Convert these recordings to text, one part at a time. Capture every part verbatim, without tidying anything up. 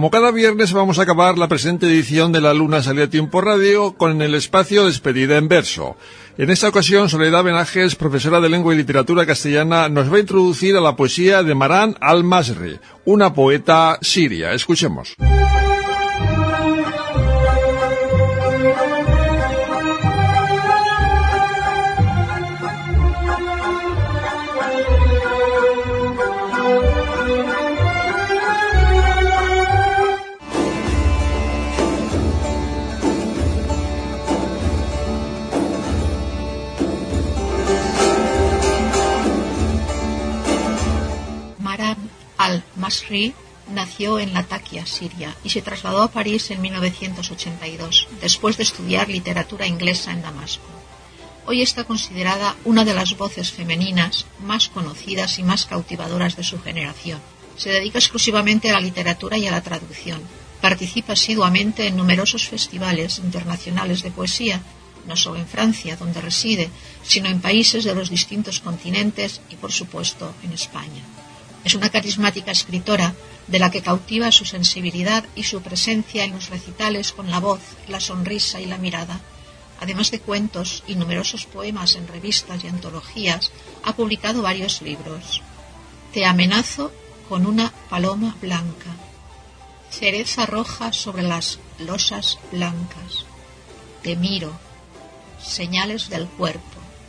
Como cada viernes vamos a acabar la presente edición de La Luna Sale a Tiempo Radio con el espacio Despedida en Verso. En esta ocasión, Soledad Benajes, profesora de Lengua y Literatura Castellana, nos va a introducir a la poesía de Maram al-Masri, una poeta siria. Escuchemos. Al-Masri nació en Latakia, Siria, y se trasladó a París en mil novecientos ochenta y dos, después de estudiar literatura inglesa en Damasco. Hoy está considerada una de las voces femeninas más conocidas y más cautivadoras de su generación. Se dedica exclusivamente a la literatura y a la traducción. Participa asiduamente en numerosos festivales internacionales de poesía, no solo en Francia, donde reside, sino en países de los distintos continentes y, por supuesto, en España. Es una carismática escritora de la que cautiva su sensibilidad y su presencia en los recitales con la voz, la sonrisa y la mirada. Además de cuentos y numerosos poemas en revistas y antologías, ha publicado varios libros. Te amenazo con una paloma blanca. Cereza roja sobre las losas blancas. Te miro. Señales del cuerpo.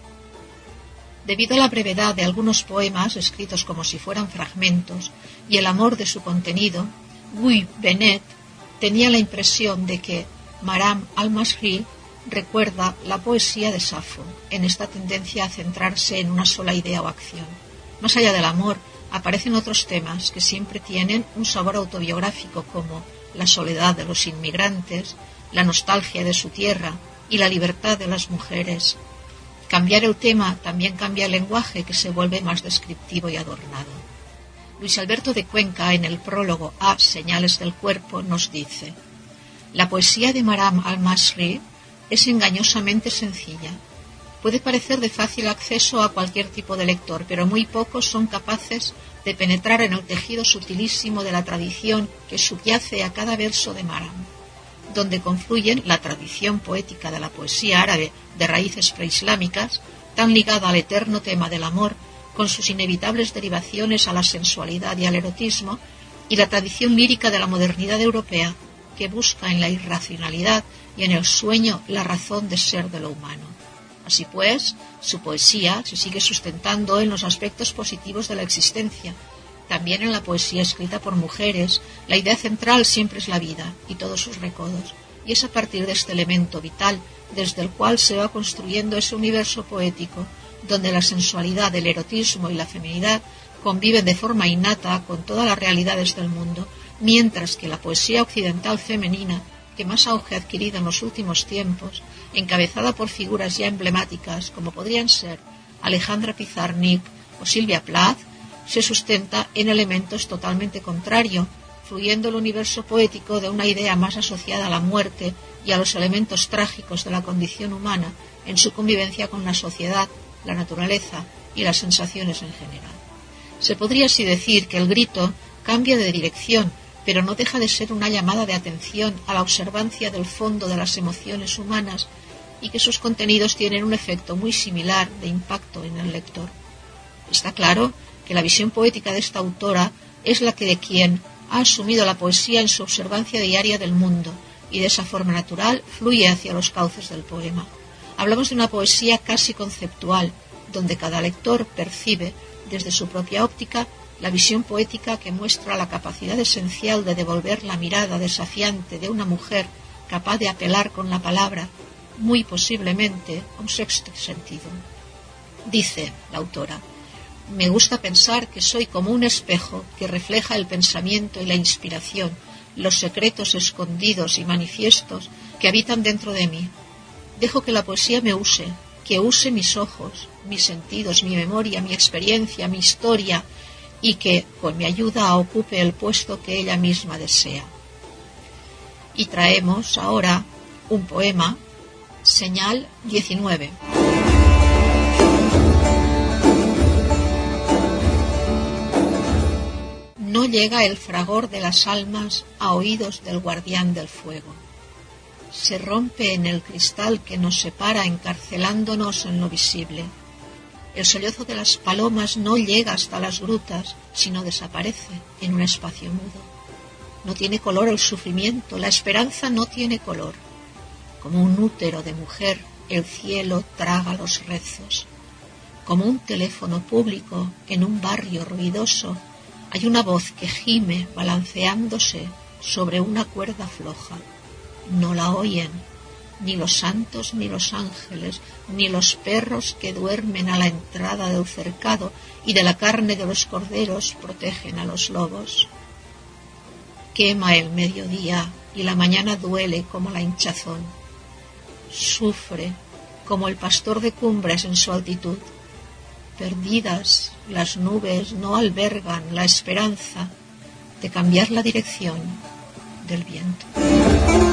Debido a la brevedad de algunos poemas, escritos como si fueran fragmentos, y el amor de su contenido, Guy Bennett tenía la impresión de que Maram al-Masri recuerda la poesía de Safo, en esta tendencia a centrarse en una sola idea o acción. Más allá del amor, aparecen otros temas que siempre tienen un sabor autobiográfico, como la soledad de los inmigrantes, la nostalgia de su tierra y la libertad de las mujeres. Cambiar el tema también cambia el lenguaje, que se vuelve más descriptivo y adornado. Luis Alberto de Cuenca, en el prólogo a Señales del cuerpo, nos dice: la poesía de Maram al-Masri es engañosamente sencilla. Puede parecer de fácil acceso a cualquier tipo de lector, pero muy pocos son capaces de penetrar en el tejido sutilísimo de la tradición que subyace a cada verso de Maram, donde confluyen la tradición poética de la poesía árabe de raíces preislámicas, tan ligada al eterno tema del amor, con sus inevitables derivaciones a la sensualidad y al erotismo, y la tradición lírica de la modernidad europea, que busca en la irracionalidad y en el sueño la razón de ser de lo humano. Así pues, su poesía se sigue sustentando en los aspectos positivos de la existencia. También en la poesía escrita por mujeres, la idea central siempre es la vida y todos sus recodos, y es a partir de este elemento vital desde el cual se va construyendo ese universo poético, donde la sensualidad, el erotismo y la feminidad conviven de forma innata con todas las realidades del mundo, mientras que la poesía occidental femenina, que más auge ha adquirido en los últimos tiempos, encabezada por figuras ya emblemáticas como podrían ser Alejandra Pizarnik o Silvia Plath, se sustenta en elementos totalmente contrarios, fluyendo el universo poético de una idea más asociada a la muerte y a los elementos trágicos de la condición humana en su convivencia con la sociedad, la naturaleza y las sensaciones en general. Se podría así decir que el grito cambia de dirección, pero no deja de ser una llamada de atención a la observancia del fondo de las emociones humanas, y que sus contenidos tienen un efecto muy similar de impacto en el lector. Está claro que la visión poética de esta autora es la que de quien ha asumido la poesía en su observancia diaria del mundo, y de esa forma natural fluye hacia los cauces del poema. Hablamos de una poesía casi conceptual, donde cada lector percibe, desde su propia óptica, la visión poética que muestra la capacidad esencial de devolver la mirada desafiante de una mujer capaz de apelar con la palabra, muy posiblemente, a un sexto sentido. Dice la autora: me gusta pensar que soy como un espejo que refleja el pensamiento y la inspiración, los secretos escondidos y manifiestos que habitan dentro de mí. Dejo que la poesía me use, que use mis ojos, mis sentidos, mi memoria, mi experiencia, mi historia, y que, con mi ayuda, ocupe el puesto que ella misma desea. Y traemos ahora un poema, Señal diecinueve. No llega el fragor de las almas a oídos del guardián del fuego. Se rompe en el cristal que nos separa encarcelándonos en lo visible. El sollozo de las palomas no llega hasta las grutas, sino desaparece en un espacio mudo. No tiene color el sufrimiento, la esperanza no tiene color. Como un útero de mujer, el cielo traga los rezos. Como un teléfono público en un barrio ruidoso, hay una voz que gime balanceándose sobre una cuerda floja. No la oyen ni los santos ni los ángeles, ni los perros que duermen a la entrada del cercado y de la carne de los corderos protegen a los lobos. Quema el mediodía y la mañana duele como la hinchazón. Sufre como el pastor de cumbres en su altitud. Perdidas, las nubes no albergan la esperanza de cambiar la dirección del viento.